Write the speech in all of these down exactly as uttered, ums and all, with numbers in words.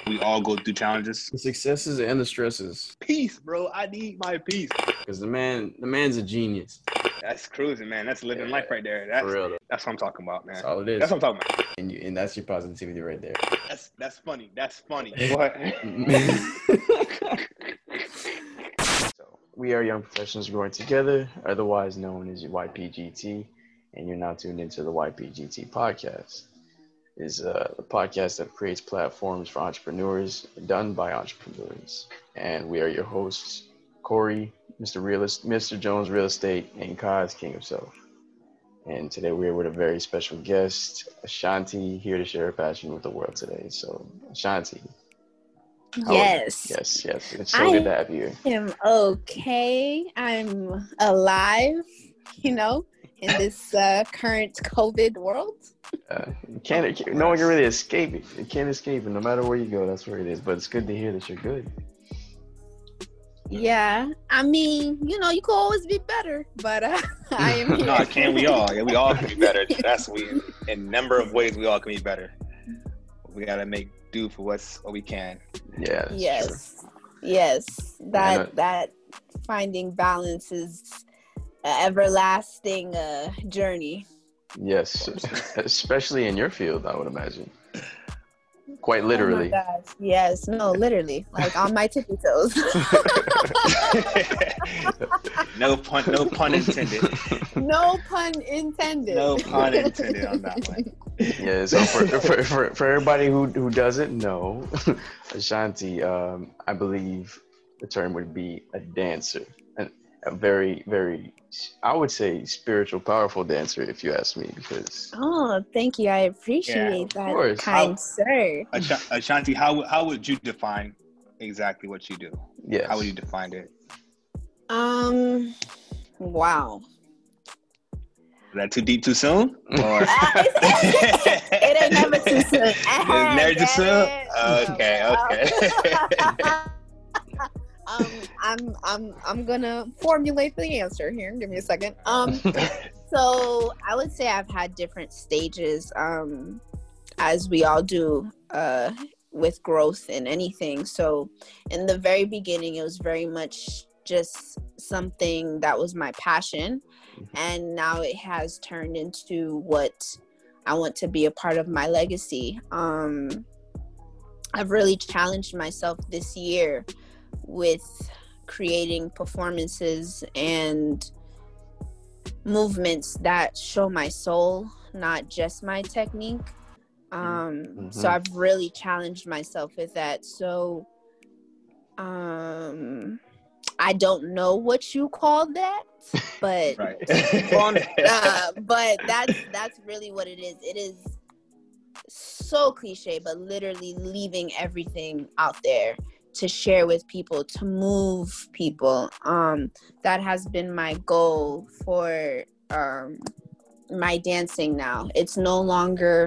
We all go through challenges. The successes and the stresses. Peace, bro. I need my peace. Because the man, the man's a genius. That's cruising, man. That's living Yeah, life right there. That's, for real, though. That's what I'm talking about, man. That's all it is. That's what I'm talking about. And, you, and that's your positivity right there. That's that's funny. That's funny. What? So, we are young professionals growing together, otherwise known as Y P G T, and you're now tuned into the Y P G T podcast. Is uh, a podcast that creates platforms for entrepreneurs, done by entrepreneurs. And we are your hosts, Corey, Mister Realist, Mister Jones Real Estate, and Kaz, King of Self. And today we are with a very special guest, Ashanti, here to share her passion with the world today. So, Ashanti. Yes. Yes, yes. It's so I good to have you here. I'm okay. I'm alive, you know, in this uh, current COVID world. Uh, you can't, no one can really escape it. You can't escape it. No matter where you go, that's where it is. But it's good to hear that you're good. Yeah, I mean, you know, you could always be better, but uh, I am here. No, can we all? Yeah, we all can be better. That's we in a number of ways we all can be better. We gotta make do for what's what we can. Yeah. Yes. True. Yes. That yeah, that finding balance is an everlasting uh, journey. Yes, especially in your field, I would imagine. Quite literally. Oh my gosh. Yes, no, literally, like on my tippy toes. no pun, no pun intended. No pun intended. No pun intended on that one. Yeah. So for for, for, for everybody who who doesn't know, Ashanti, um, I believe the term would be a dancer, and a very very. I would say spiritual, powerful dancer, if you ask me, because... Oh, thank you. I appreciate yeah, that, kind how, sir. Ashanti, how how would you define exactly what you do? Yes. How would you define it? Um, wow. Is that too deep too soon? Or... it ain't never too soon. It's never too soon? Okay, okay. Um, I'm I'm I'm gonna formulate the answer here. Give me a second. Um, so I would say I've had different stages, um, as we all do, uh, with growth in anything. So in the very beginning, it was very much just something that was my passion, and now it has turned into what I want to be a part of my legacy. Um, I've really challenged myself this year with creating performances and movements that show my soul, not just my technique. Um, mm-hmm. So I've really challenged myself with that. So um, I don't know what you call that, but on, uh, but that's that's really what it is. It is so cliche, but literally leaving everything out there to share with people, to move people. Um, that has been my goal for um, my dancing now. It's no longer,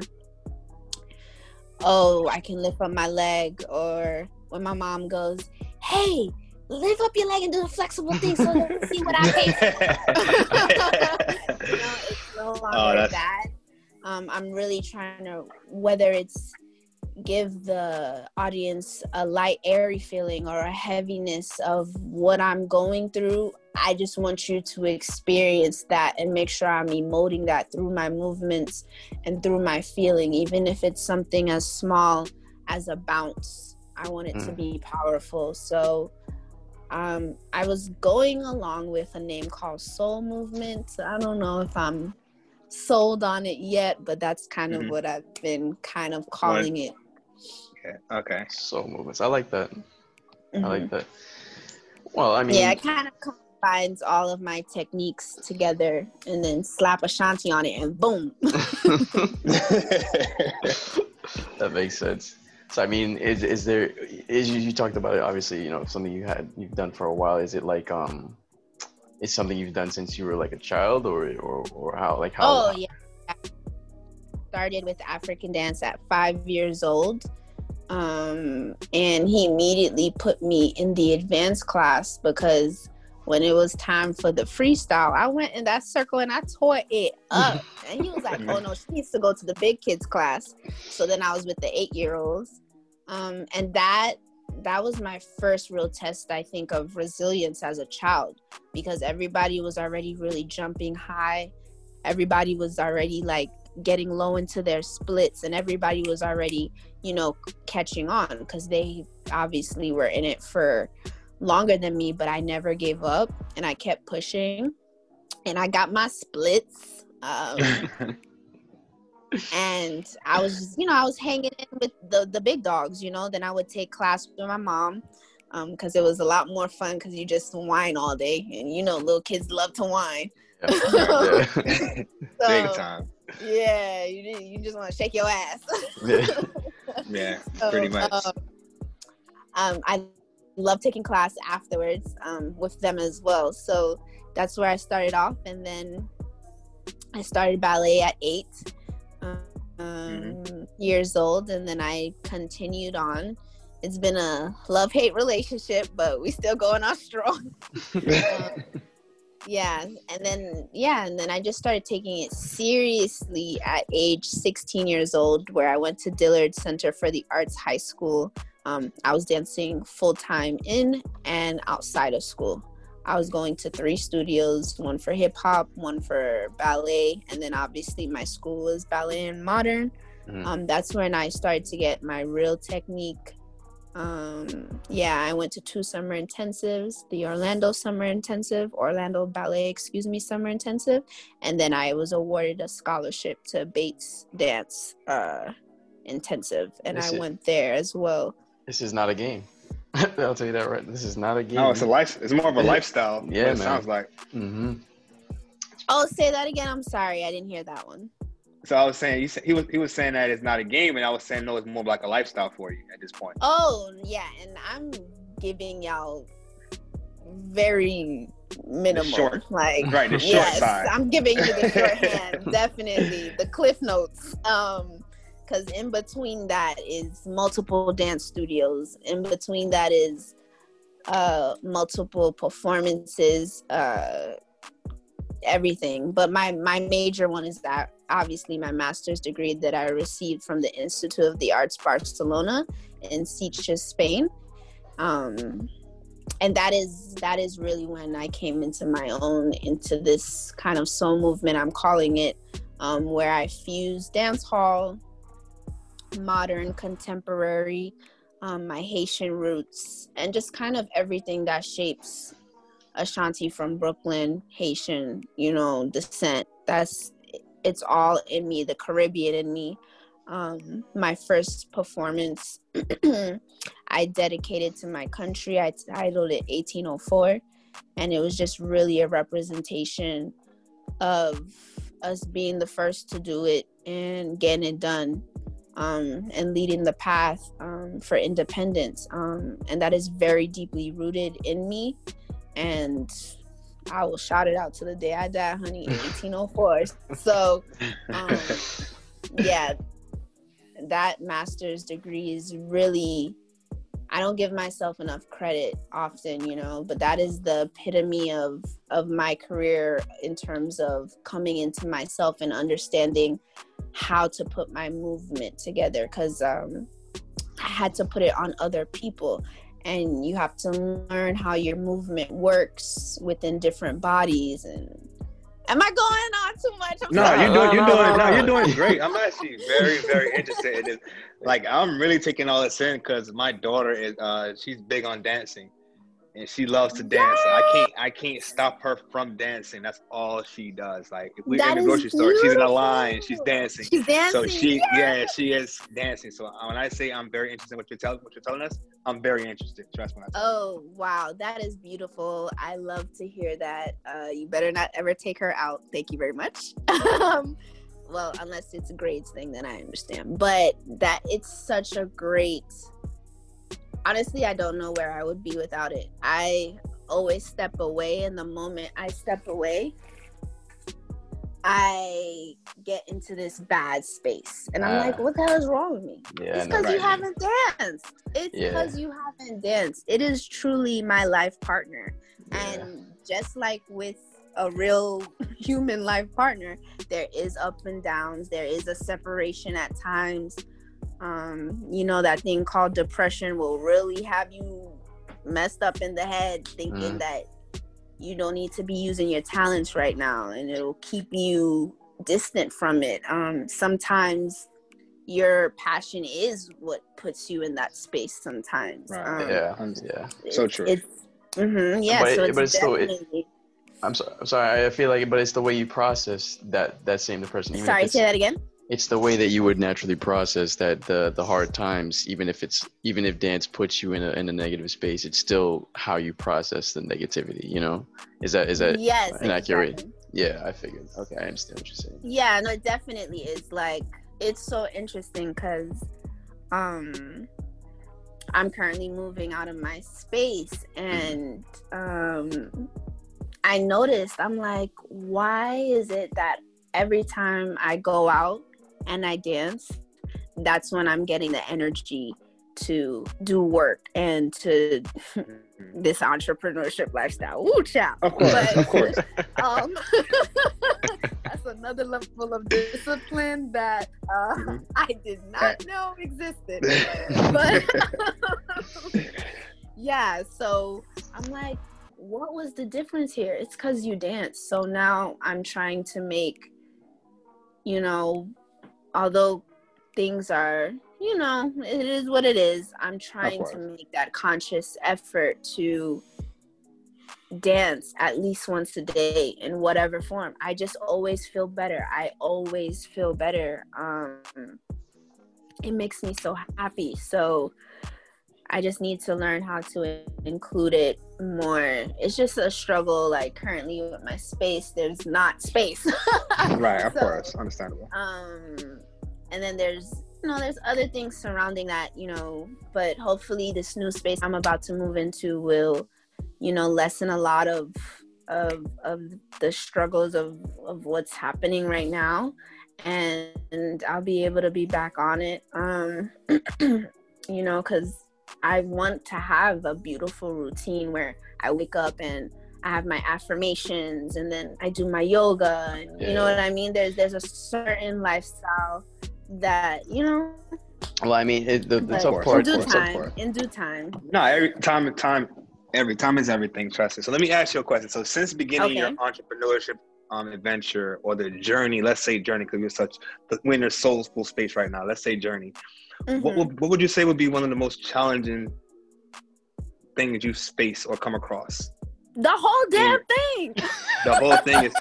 oh, I can lift up my leg, or when my mom goes, hey, lift up your leg and do the flexible thing so that you see what I pay for. You know, it's no longer oh, that. Um, I'm really trying to, whether it's give the audience a light, airy feeling or a heaviness of what I'm going through, I just want you to experience that and make sure I'm emoting that through my movements and through my feeling, even if it's something as small as a bounce. I want it mm. to be powerful. So um, I was going along with a name called Soul Movement. I don't know if I'm sold on it yet, but that's kind of mm-hmm. what I've been kind of calling right. it. Okay. Okay. Soul movements. I like that. Mm-hmm. I like that. Well, I mean, yeah, it kind of combines all of my techniques together, and then slap Ashanti on it, and boom. That makes sense. So, I mean, is is there? Is you, you talked about it? Obviously, you know, something you had you've done for a while. Is it like um, it's something you've done since you were like a child, or or or how? Like how? Oh yeah. Started with African dance at five years old. Um, and he immediately put me in the advanced class because when it was time for the freestyle, I went in that circle and I tore it up. And he was like, oh no, she needs to go to the big kids class. So then I was with the eight year olds. Um, and that that was my first real test, I think, of resilience as a child, because everybody was already really jumping high. Everybody was already like getting low into their splits, and everybody was already, you know, catching on because they obviously were in it for longer than me. But I never gave up, and I kept pushing, and I got my splits. Um, and I was just, you know, I was hanging in with the, the big dogs, you know. Then I would take class with my mom because um, it was a lot more fun because you just whine all day. And, you know, little kids love to whine. Yeah. So, big time. Yeah, you, you just want to shake your ass. Yeah, yeah, so, pretty much. Um, um, I love taking class afterwards um, with them as well. So that's where I started off. And then I started ballet at eight. Um, mm-hmm. years old, and then I continued on. It's been a love-hate relationship, but we still going on strong. um, yeah, and then yeah, and then I just started taking it seriously at age sixteen years old, where I went to Dillard Center for the Arts High School. Um, I was dancing full-time in and outside of school. I was going to three studios, one for hip hop, one for ballet, and then obviously my school was ballet and modern. Mm. Um, that's when I started to get my real technique. Um, yeah, I went to two summer intensives, the Orlando Summer Intensive, Orlando Ballet, excuse me, Summer Intensive, and then I was awarded a scholarship to Bates Dance uh, Intensive, and this I is, went there as well. This is not a game. I'll tell you that right. This is not a game. No, it's a life. It's more of a lifestyle. Yeah, it man. Sounds like. Mm-hmm. Oh, say that again. I'm sorry, I didn't hear that one. So I was saying, you said, he was he was saying that it's not a game, and I was saying no, it's more like a lifestyle for you at this point. Oh yeah, and I'm giving y'all very minimal, the short, like right, the short yes, side. I'm giving you the shorthand, definitely the cliff notes. Um. Because in between that is multiple dance studios. In between that is uh, multiple performances, uh, everything. But my, my major one is that, obviously, my master's degree that I received from the Institute of the Arts Barcelona in Sitges, Spain. Um, and that is that is really when I came into my own, into this kind of soul movement, I'm calling it, um, where I fuse dance hall, modern, contemporary, um, my Haitian roots, and just kind of everything that shapes Ashanti from Brooklyn, Haitian, you know, descent. That's, it's all in me, the Caribbean in me. Um, my first performance, I dedicated to my country. I titled it eighteen oh four, and it was just really a representation of us being the first to do it and getting it done. Um, and leading the path um, for independence. Um, and that is very deeply rooted in me. And I will shout it out to the day I die, honey, eighteen oh four. So, um, yeah, that master's degree is really, I don't give myself enough credit often, you know, but that is the epitome of, of my career in terms of coming into myself and understanding how to put my movement together, because um, I had to put it on other people, and you have to learn how your movement works within different bodies. And am I going on too much? I'm no, sorry. you're doing, you're doing, no, you're doing great. I'm actually very, very interested in this. Like, I'm really taking all this in because my daughter is, uh, she's big on dancing. And she loves to dance. So I can't I can't stop her from dancing. That's all she does. Like, if we're That in the grocery store, beautiful. she's in a line, she's dancing. She's dancing. So she yeah. yeah, she is dancing. So when I say I'm very interested in what you're telling what you're telling us, I'm very interested. Trust me. Oh wow, that is beautiful. I love to hear that. Uh, you better not ever take her out. Thank you very much. um, well, unless it's a grades thing, then I understand. But that it's such a great. Honestly, I don't know where I would be without it. I always step away, and the moment I step away, I get into this bad space. And I'm uh, like, what the hell is wrong with me? Yeah, it's because no, you right. haven't danced. It's because yeah. you haven't danced. It is truly my life partner. Yeah. And just like with a real human life partner, there is ups and downs. There is a separation at times. Um, you know, that thing called depression will really have you messed up in the head thinking mm-hmm. that you don't need to be using your talents right now, and it'll keep you distant from it. Um, sometimes your passion is what puts you in that space sometimes. Right. Um, yeah, yeah. So true. It's, mm-hmm, yeah, but, so it, it's but it's definitely... still... It, I'm, so, I'm sorry, I feel like, but it's the way you process that, that same depression. Even sorry, say that again? It's the way that you would naturally process that the, the hard times, even if it's even if dance puts you in a in a negative space, it's still how you process the negativity, you know? Is that is that yes, inaccurate? Exactly. Yeah, I figured. Okay, I understand what you're saying. Yeah, no, it definitely is. Like, it's so interesting because um I'm currently moving out of my space, and um I noticed, I'm like, why is it that every time I go out and I dance, that's when I'm getting the energy to do work and to this entrepreneurship lifestyle. Woo, child. Of course, but, of course. Um, that's another level of discipline that uh, mm-hmm. I did not know existed. But yeah, so I'm like, what was the difference here? It's because you dance. So now I'm trying to make, you know, although things are, you know, it is what it is, I'm trying to make that conscious effort to dance at least once a day in whatever form. I just always feel better. I always feel better. Um, it makes me so happy. So I just need to learn how to include it more. It's just a struggle, like, currently with my space. There's not space. Right, of so, course. Understandable. Um, and then there's, you know, there's other things surrounding that, you know, but hopefully this new space I'm about to move into will, you know, lessen a lot of of of the struggles of, of what's happening right now. And, and I'll be able to be back on it, um, you know, because I want to have a beautiful routine where I wake up and I have my affirmations, and then I do my yoga, and yeah. you know what I mean? There's there's a certain lifestyle that, you know. Well, I mean, it, the, the tough part. In due time. In due time. No, every time, time, every time is everything. Trust me. So let me ask you a question. So since beginning okay. your entrepreneurship um adventure, or the journey, let's say journey, because you're such we're in a soulful space right now. Let's say journey. Mm-hmm. What, what what would you say would be one of the most challenging things you face or come across? The whole damn thing. The whole thing is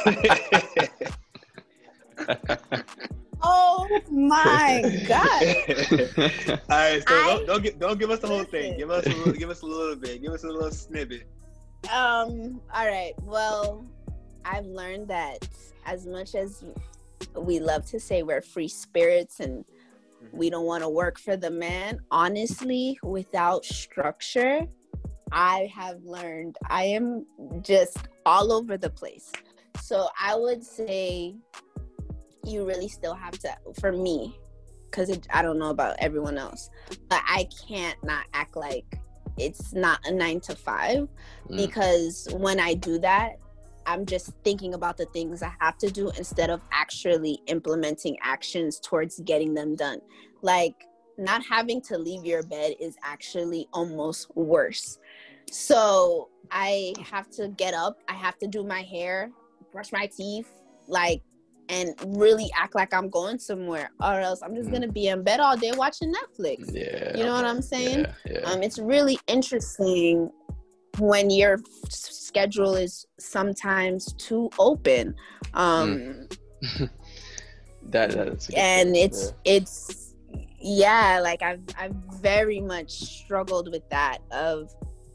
something. Oh my god! All right, so I, don't, don't give don't give us the whole listen. thing. Give us a little, give us a little bit. Give us a little snippet. Um. All right. Well, I've learned that as much as we love to say we're free spirits and we don't want to work for the man, honestly, without structure, I have learned I am just all over the place. So I would say you really still have to, for me, because I don't know about everyone else, but I can't not act like it's not a nine to five mm. because when I do that, I'm just thinking about the things I have to do instead of actually implementing actions towards getting them done. Like, not having to leave your bed is actually almost worse. So I have to get up, I have to do my hair, brush my teeth, like, and really act like I'm going somewhere, or else I'm just mm. gonna be in bed all day watching Netflix. Yeah, you know what I'm saying? Yeah, yeah. Um, it's really interesting when your schedule is sometimes too open. Um, mm. that that's and point. it's yeah. it's yeah, like I've I've very much struggled with that. Of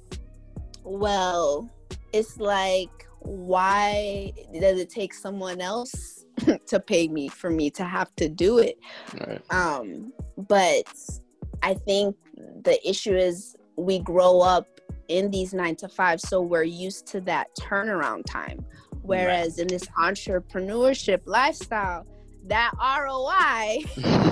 well, it's like, why does it take someone else to pay me for me to have to do it? Right. Um, but I think the issue is we grow up in these nine to five, so we're used to that turnaround time. Whereas right. in this entrepreneurship lifestyle, that R O I,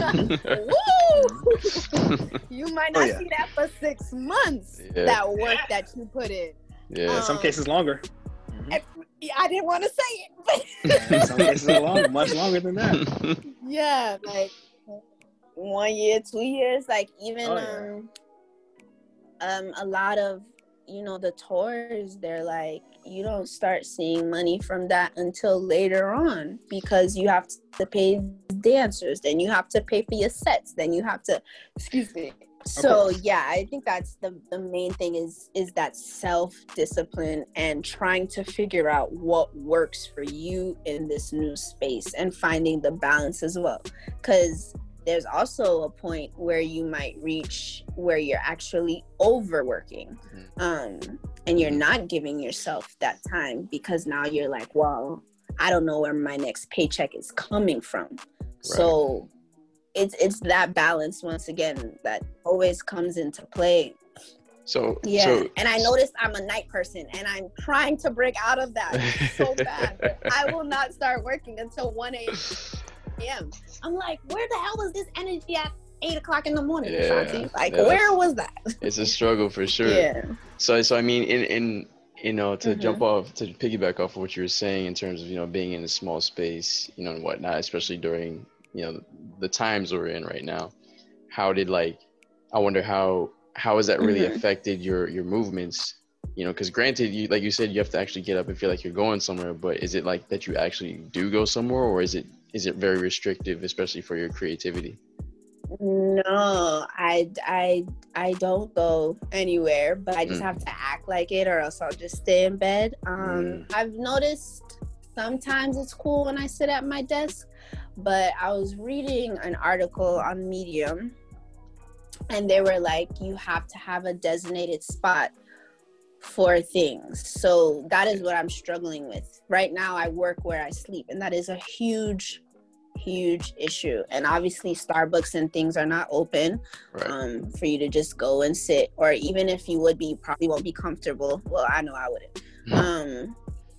woo! You might not oh, yeah. see that for six months. Yeah. That work that you put in. Yeah, um, in some cases longer. I, I didn't want to say it, but in some cases long, much longer than that. Yeah, like one year, two years, like even oh, yeah. um, um, a lot of, you know, the tours, they're like, you don't start seeing money from that until later on because you have to pay dancers, then you have to pay for your sets, then you have to, excuse me. So yeah, I think that's the, the main thing is is that self-discipline and trying to figure out what works for you in this new space and finding the balance as well. Because there's also a point where you might reach where you're actually overworking, um, and you're not giving yourself that time because now you're like, well, I don't know where my next paycheck is coming from. Right. So it's it's that balance once again that always comes into play. So yeah, so, and I noticed I'm a night person, and I'm trying to break out of that so bad. But I will not start working until one a.m. I'm like, where the hell was this energy at eight o'clock in the morning, yeah, Ashanti? Like, yeah, where was that? It's a struggle for sure. Yeah. So, so I mean, in, in you know, to mm-hmm. jump off, to piggyback off of what you were saying in terms of, you know, being in a small space, you know, and whatnot, especially during, you know, the times we're in right now, how did, like, I wonder how, how has that really mm-hmm. affected your, your movements? You know, because granted, you, like you said, you have to actually get up and feel like you're going somewhere, but is it like that you actually do go somewhere, or is it, is it very restrictive, especially for your creativity? No, I, I, I don't go anywhere, but I just mm. have to act like it, or else I'll just stay in bed. Um, mm. I've noticed sometimes it's cool when I sit at my desk, but I was reading an article on Medium, and they were like, you have to have a designated spot for things. So that is what I'm struggling with. Right now, I work where I sleep, and that is a huge huge issue. And obviously Starbucks and things are not open right. um for you to just go and sit, or even if you would be, you probably won't be comfortable. Well, I know I wouldn't. Mm. um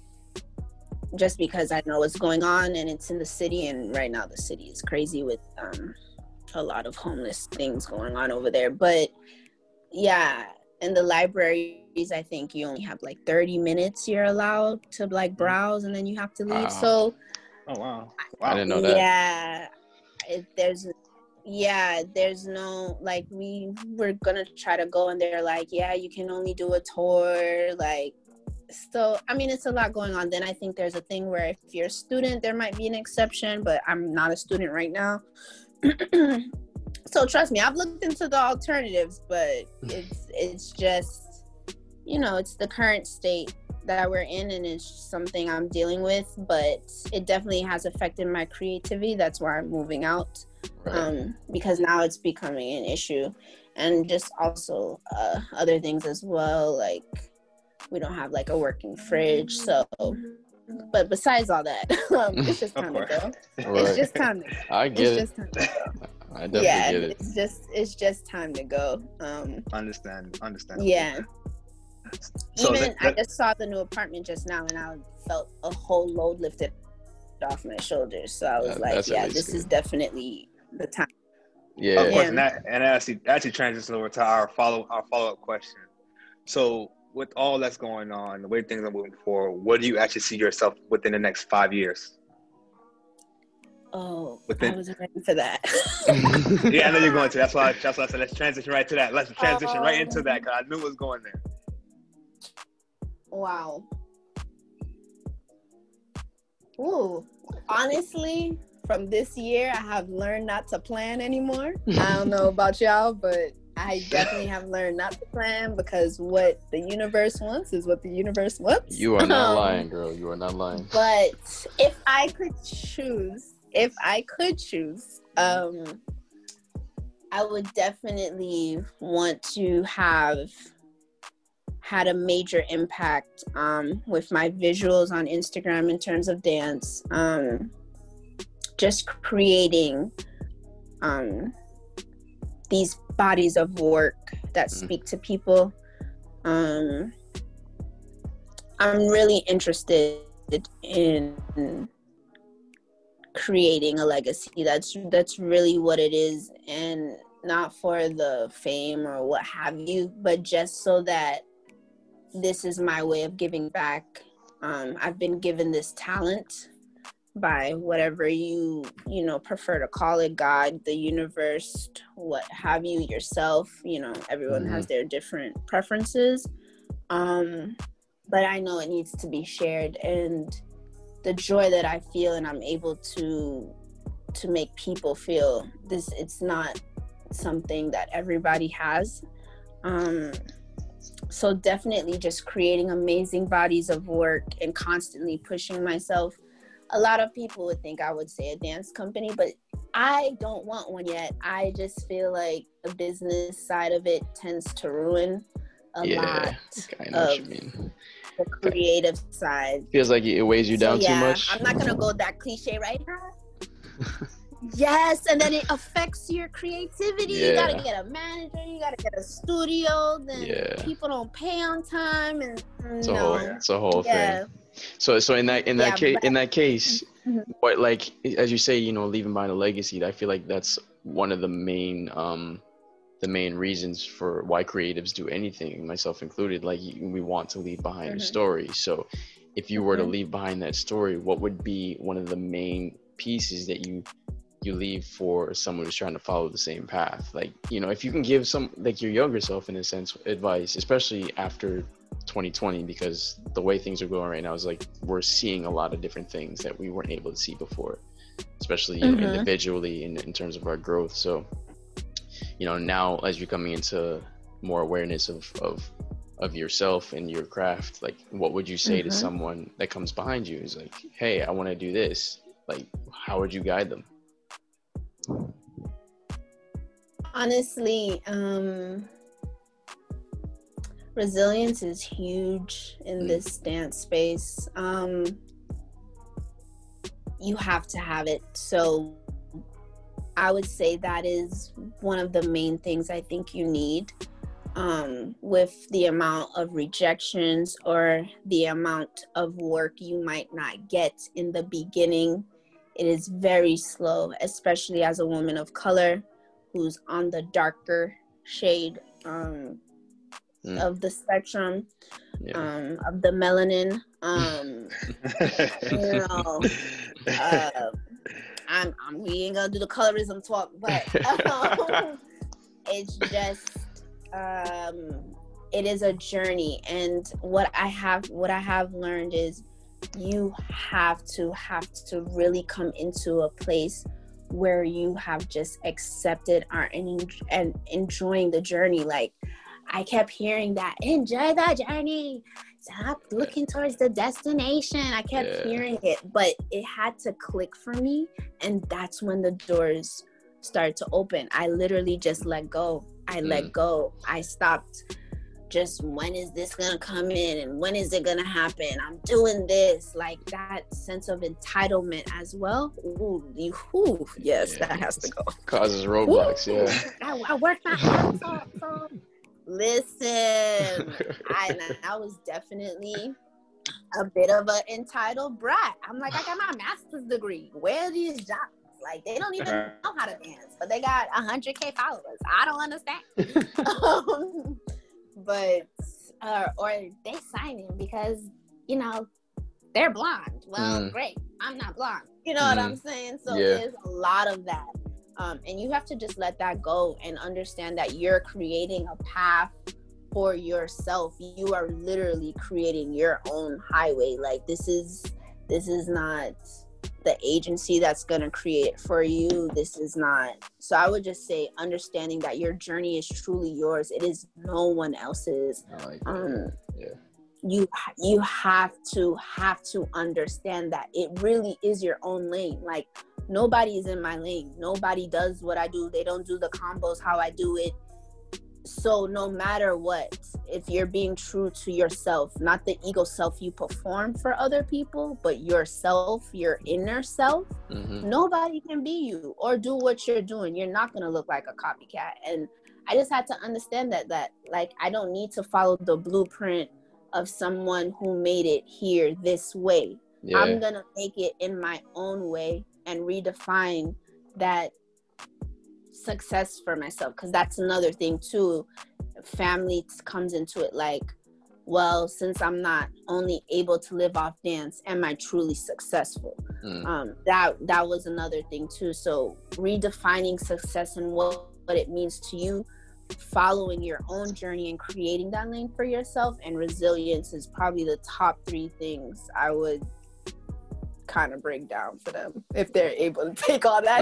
just because I know what's going on, and it's in the city, and right now the city is crazy with um a lot of homeless things going on over there. But yeah, in the libraries, I think you only have like thirty minutes you're allowed to like browse, and then you have to leave. Wow. So oh wow. wow I didn't know that. Yeah, it, there's yeah there's no, like, we were gonna try to go, and they're like, yeah, you can only do a tour, like. So I mean, it's a lot going on. Then I think there's a thing where if you're a student, there might be an exception, but I'm not a student right now. So trust me, I've looked into the alternatives, but it's it's just, you know, it's the current state that we're in, and it's something I'm dealing with, but it definitely has affected my creativity. That's why I'm moving out, right. um, because now it's becoming an issue, and just also uh, other things as well, like we don't have like a working fridge, so. But besides all that, um, it's just time to go. Right. It's just time to go. I get it's it. Just time to go. I definitely yeah, get it. It's just it's just time to go. Um, understand, understand. Yeah. So Even that, that, I just saw the new apartment just now, and I felt a whole load lifted off my shoulders. So I was that, like, yeah, this good. is definitely the time. Yeah. Of course, and that and that actually actually transitions over to our follow our follow up question. So with all that's going on, the way things are moving forward, what do you actually see yourself within the next five years? Oh, within... I wasn't ready for that. Yeah, I know you're going to. That's why. That's why I said let's transition right to that. Let's transition um, right into that, because I knew it was going there. Wow. Ooh, honestly, from this year, I have learned not to plan anymore. I don't know about y'all, but I definitely have learned not to plan, because what the universe wants is what the universe wants. You are not um, lying, girl. You are not lying. But if I could choose, if I could choose, um, I would definitely want to have had a major impact um, with my visuals on Instagram in terms of dance. Um, just creating um, these bodies of work that speak to people. Um, I'm really interested in creating a legacy. That's that's really what it is, and not for the fame or what have you, but just so that this is my way of giving back. Um, I've been given this talent by whatever you, you know, prefer to call it, God, the universe, what have you, yourself. You know, everyone mm-hmm. has their different preferences. Um, but I know it needs to be shared, and the joy that I feel and I'm able to to make people feel this, it's not something that everybody has. Um, so definitely just creating amazing bodies of work and constantly pushing myself. A lot of people would think I would say a dance company, but I don't want one yet. I just feel like the business side of it tends to ruin a yeah, lot I know of what you mean. The creative side. Feels like it weighs you down so, yeah, too much. I'm not gonna go that cliche right now. Yes, and then it affects your creativity. Yeah. You gotta get a manager, you gotta get a studio, then yeah. people don't pay on time, and it's no. a whole, it's a whole yeah. thing. So, so in that in that yeah, case, but, in that case, mm-hmm. what like as you say, you know, leaving behind a legacy. I feel like that's one of the main, um, the main reasons for why creatives do anything, myself included. Like we want to leave behind mm-hmm. a story. So, if you were mm-hmm. to leave behind that story, what would be one of the main pieces that you you leave for someone who's trying to follow the same path? Like, you know, if you can give some, like your younger self in a sense, advice, especially after twenty twenty, because the way things are going right now is like we're seeing a lot of different things that we weren't able to see before, especially you mm-hmm. know, individually in, in terms of our growth. So, you know, now as you're coming into more awareness of of of yourself and your craft, like what would you say mm-hmm. to someone that comes behind you is like, hey, I want to do this? Like, how would you guide them? Honestly, um, resilience is huge in mm. this dance space. Um, you have to have it. So I would say that is one of the main things I think you need. Um, with the amount of rejections or the amount of work you might not get in the beginning, it is very slow, especially as a woman of color who's on the darker shade um, mm. of the spectrum, yeah. um, of the melanin. Um, you know, uh, I'm, I'm, we ain't gonna do the colorism talk, but um, it's just, um, it is a journey. And what I have, what I have learned is you have to have to really come into a place where you have just accepted art and, and enjoying the journey. Like I kept hearing that, enjoy the journey, stop looking towards the destination. I kept yeah. hearing it, but it had to click for me, and that's when the doors started to open. I literally just let go. I mm. let go. I stopped just, when is this gonna come in and when is it gonna happen? I'm doing this. Like that sense of entitlement as well. Ooh, you, ooh, yes, yeah, that has to go. Causes roadblocks, ooh, yeah. I, I worked my ass off. So. Listen, I, I was definitely a bit of an entitled brat. I'm like, I got my master's degree. Where are these jobs? Like, they don't even know how to dance, but they got one hundred K followers. I don't understand. um, but, uh, or they sign in because, you know, they're blonde. Well, mm. great. I'm not blonde. You know mm. what I'm saying? So yeah. there's a lot of that. Um, and you have to just let that go and understand that you're creating a path for yourself. You are literally creating your own highway. Like this is, this is not the agency that's going to create for you. This is not. So I would just say understanding that your journey is truly yours. It is no one else's. I like um, yeah. You, you have to, have to understand that it really is your own lane. Like, nobody is in my lane. Nobody does what I do. They don't do the combos how I do it. So no matter what, if you're being true to yourself, not the ego self you perform for other people, but yourself, your inner self, mm-hmm. nobody can be you or do what you're doing. You're not going to look like a copycat. And I just had to understand that, that like, I don't need to follow the blueprint of someone who made it here this way. Yeah. I'm going to make it in my own way and redefine that success for myself, because that's another thing too. Family comes into it. Like, well, since I'm not only able to live off dance, am I truly successful? Mm. Um, that that was another thing too. So redefining success and what, what it means to you, following your own journey and creating that lane for yourself, and resilience is probably the top three things I would kind of break down for them if they're able to take all that.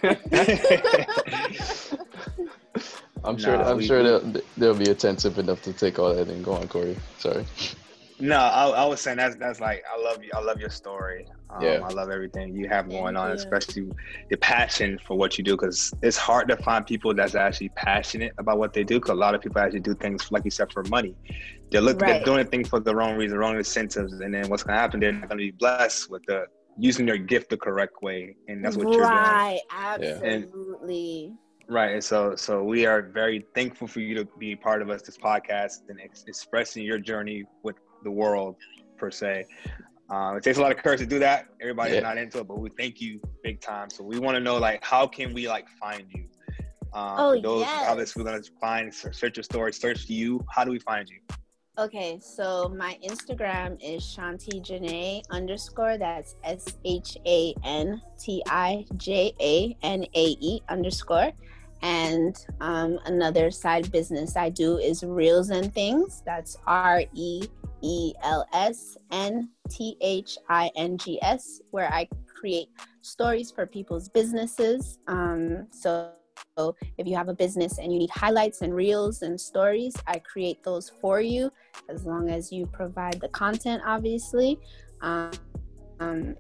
I'm sure. No, I'm we, sure they'll, they'll be attentive enough to take all that and go on, Corey. Sorry. No, I, I was saying that's that's like I love you. I love your story. Um, yeah. I love everything you have going on, especially the passion for what you do. Because it's hard to find people that's actually passionate about what they do. Because a lot of people actually do things, like you said, for money. They're looking, right. They're doing things for the wrong reason, wrong incentives, and then what's going to happen? They're not going to be blessed with the using their gift the correct way, and that's what right. you're doing. Right. Absolutely. And, Right, and so so we are very thankful for you to be part of us, this podcast, and ex- expressing your journey with the world, per se. Um, it takes a lot of courage to do that. Everybody's yeah. not into it, but we thank you big time. So we want to know, like, how can we, like, find you? Um, oh, for those, yes. Obviously, we're going to find, search your story, search you. How do we find you? Okay, so my Instagram is Shanti Janae underscore. That's S H A N T I J A N A E underscore. And um, another side business I do is Reels and Things. That's R E E L S N T H I N G S, where I create stories for people's businesses. Um, so if you have a business and you need highlights and reels and stories, I create those for you, as long as you provide the content, obviously. Um, um,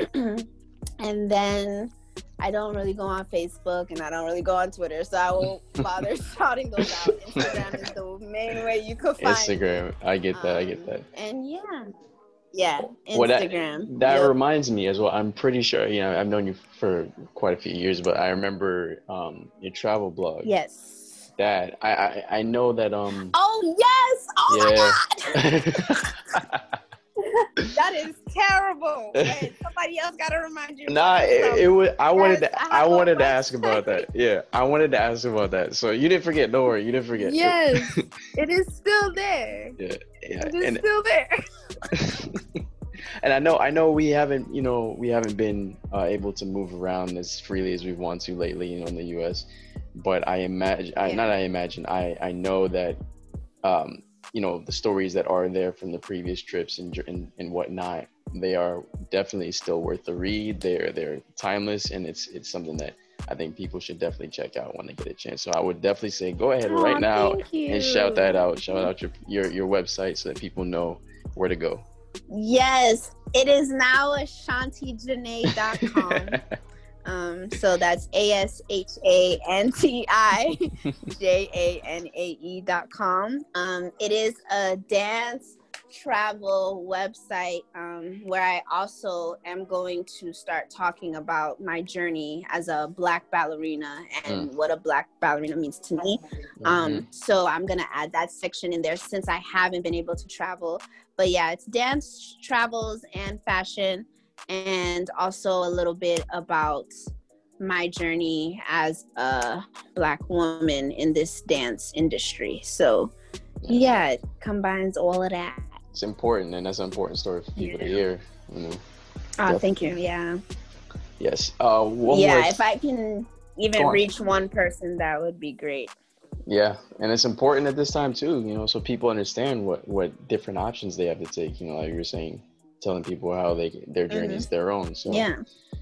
and then I don't really go on Facebook and I don't really go on Twitter, so I won't bother shouting those out. Instagram is the main way you could find Instagram. me. I get that. Um, I get that. And yeah, yeah, Instagram. Well, that that yep. reminds me as well. I'm pretty sure, you know, I've known you for quite a few years, but I remember um, your travel blog. Yes. That I, I I know that um. Oh yes! Oh yeah. my God! That is terrible. Wait, somebody else got to remind you. Nah, it, it was. I yes, wanted to. I, I wanted to ask about that. Yeah, I wanted to ask about that. So you didn't forget. Don't worry, you didn't forget. Yes, it is still there. Yeah, yeah, it is and, still there. And I know, I know, we haven't, you know, we haven't been uh, able to move around as freely as we want to lately, you know, in the U S. But I imagine, yeah. I, not I imagine, I I know that. Um, you know, the stories that are there from the previous trips and, and and whatnot, they are definitely still worth the read. They're they're timeless, and it's it's something that I think people should definitely check out when they get a chance. So I would definitely say go ahead oh, right now and shout that out. Shout out your, your your website so that people know where to go. Yes, it is now ashanti janae dot com. Um, so that's A S H A N T I J A N A E dot com. Um, it is a dance travel website um, where I also am going to start talking about my journey as a Black ballerina and mm. what a Black ballerina means to me. Mm-hmm. Um, so I'm going to add that section in there since I haven't been able to travel. But yeah, it's dance, travels, and fashion. And also a little bit about my journey as a Black woman in this dance industry. So yeah, it combines all of that. It's important, and that's an important story for people yeah. to hear. You know. Oh, thank you. Yeah. Yes. Uh, one yeah, more... if I can even reach one person, that would be great. Yeah, and it's important at this time too, you know, so people understand what, what different options they have to take, you know, like you were saying, telling people how they their journey mm-hmm. is their own. So yeah.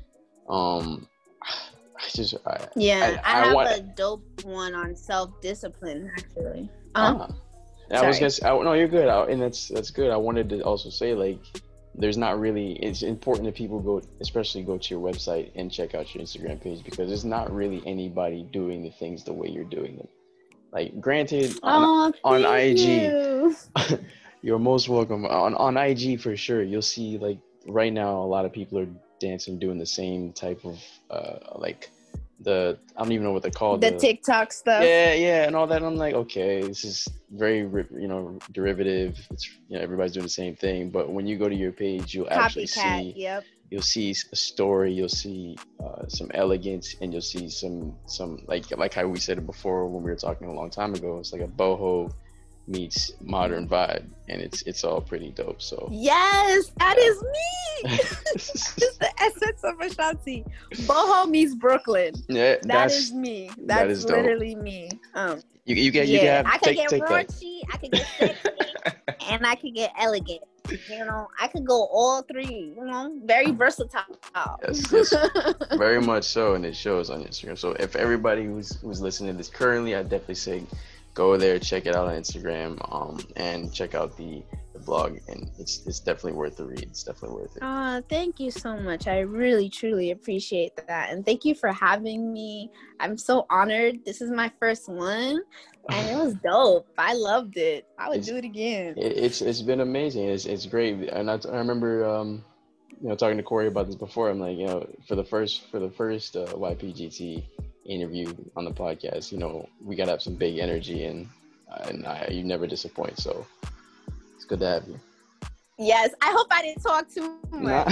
Um, I just I, yeah, I, I, I have want... a dope one on self-discipline actually. Ah. Um, I was gonna say, I, no, you're good, I, and that's that's good. I wanted to also say, like, there's not really. It's important that people go, especially go to your website and check out your Instagram page, because there's not really anybody doing the things the way you're doing them. Like, granted, on, oh, on I G, you. you're most welcome. On on I G for sure, you'll see, like, right now a lot of people are dancing, doing the same type of uh like. The I don't even know what they call the, the TikTok stuff. Yeah, yeah, and all that. I'm like, okay, this is very, you know, derivative. It's, you know, everybody's doing the same thing. But when you go to your page, you'll actually Copycat, see. Yep. You'll see a story. You'll see uh, some elegance, and you'll see some some like like how we said it before when we were talking a long time ago. It's like a boho meets modern vibe, and it's it's all pretty dope. So yes, that is me. It's the essence of Ashanti. Boho meets Brooklyn. Yeah, that is me. That's that is literally me. Um, you you get you yeah, get I could take, get take raunchy, I could get sexy, and I could get elegant. You know, I could go all three. You know, very versatile. Yes, yes, very much so, and it shows on Instagram. So if everybody who's who's listening to this currently, I definitely say go there, check it out on Instagram, um, and check out the, the blog, and it's it's definitely worth the read. It's definitely worth it. Uh, thank you so much. I really, truly appreciate that, and thank you for having me. I'm so honored. This is my first one, and it was dope. I loved it. I would it's, do it again. It, it's it's been amazing. It's it's great, and I, I remember um, you know talking to Corey about this before. I'm like, you know, for the first for the first uh, Y P G T interview on the podcast, you know, we gotta have some big energy, and uh, and I, you never disappoint. So it's good to have you. Yes, I hope I didn't talk too much.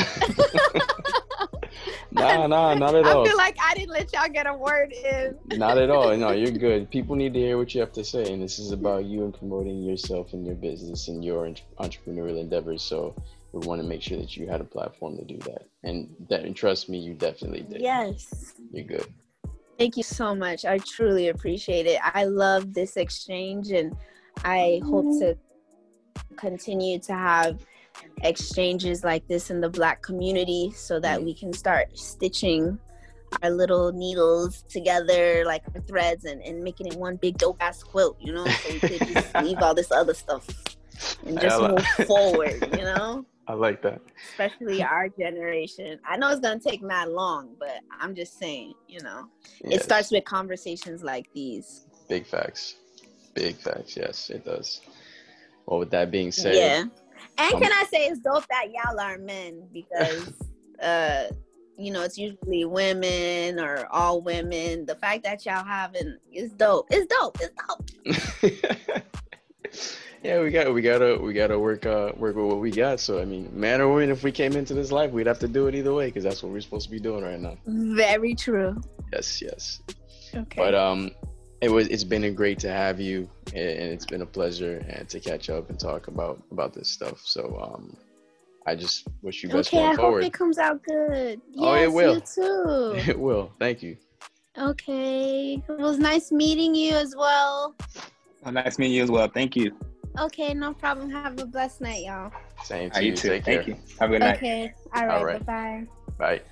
Nah, nah, not at all. I feel like I didn't let y'all get a word in. Not at all. No, you're good. People need to hear what you have to say, and this is about you and promoting yourself and your business and your entrepreneurial endeavors. So we want to make sure that you had a platform to do that, and that, and trust me, you definitely did. Yes, you're good. Thank you so much. I truly appreciate it. I love this exchange, and I hope to continue to have exchanges like this in the Black community so that we can start stitching our little needles together like our threads and, and making it one big dope ass quilt, you know, so we could just leave all this other stuff and just like- move forward, you know. I like that. Especially our generation. I know it's going to take mad long, but I'm just saying, you know, yes. It starts with conversations like these. Big facts. Big facts. Yes, it does. Well, with that being said. Yeah. And um, can I say it's dope that y'all are men, because, uh, you know, it's usually women or all women. The fact that y'all having is dope. It's dope. It's dope. Yeah, we got we gotta we gotta work uh work with what we got. So I mean, man or woman, if we came into this life, we'd have to do it either way, because that's what we're supposed to be doing right now. Very true. Yes, yes. Okay. But um, it was it's been great to have you, and it's been a pleasure and to catch up and talk about about this stuff. So um, I just wish you best okay, going I forward. Okay, I hope it comes out good. Yes, oh, it will. You too. It will. Thank you. Okay, it was nice meeting you as well. Oh, nice meeting you as well. Thank you. Okay, no problem. Have a blessed night, y'all. Same to you. You too. Take Thank care. you. Have a good night. Okay. All right. All right. Bye-bye. Bye.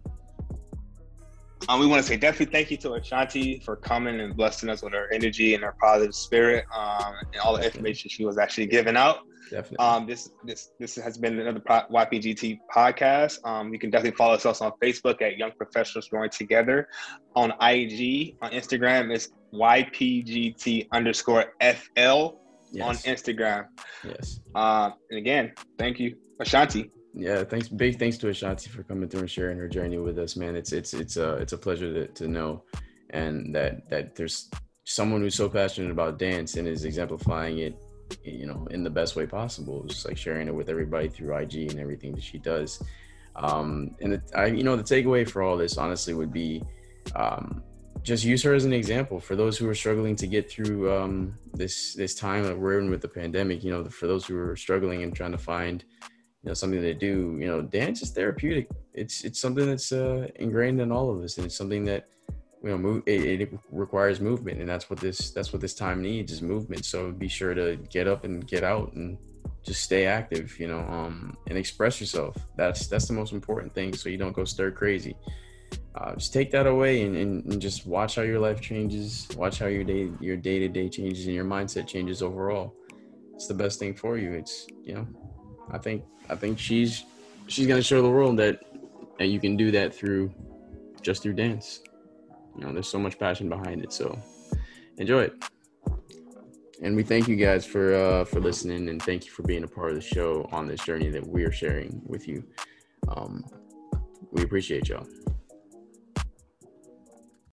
Um, we want to say definitely thank you to Ashanti for coming and blessing us with her energy and her positive spirit, um, and all the information she was actually giving out. Definitely. Um, this this this has been another Y P G T podcast. Um, you can definitely follow us on Facebook at Young Professionals Growing Together. On I G, on Instagram, it's Y P G T underscore F L. Yes. On Instagram. Yes. Um, and again, thank you, Ashanti. Yeah, thanks. Big thanks to Ashanti for coming through and sharing her journey with us, man. It's it's it's a it's a pleasure to, to know, and that that there's someone who's so passionate about dance and is exemplifying it, you know, in the best way possible. Just like sharing it with everybody through I G and everything that she does. Um, and the, I, you know, the takeaway for all this, honestly, would be. Um, Just use her as an example for those who are struggling to get through um, this this time that we're in with the pandemic. You know, for those who are struggling and trying to find, you know, something to do. You know, dance is therapeutic. It's it's something that's uh, ingrained in all of us, and it's something that, you know, move, it, it requires movement, and that's what this that's what this time needs is movement. So be sure to get up and get out and just stay active. You know, um, and express yourself. That's that's the most important thing. So you don't go stir crazy. Uh, just take that away and, and, and just watch how your life changes. Watch how your day your day-to-day changes and your mindset changes overall. It's the best thing for you. It's, you know, I think I think she's she's gonna show the world that, that you can do that through just through dance. You know, there's so much passion behind it. So enjoy it. And we thank you guys for uh, for listening, and thank you for being a part of the show on this journey that we're sharing with you. Um, we appreciate y'all.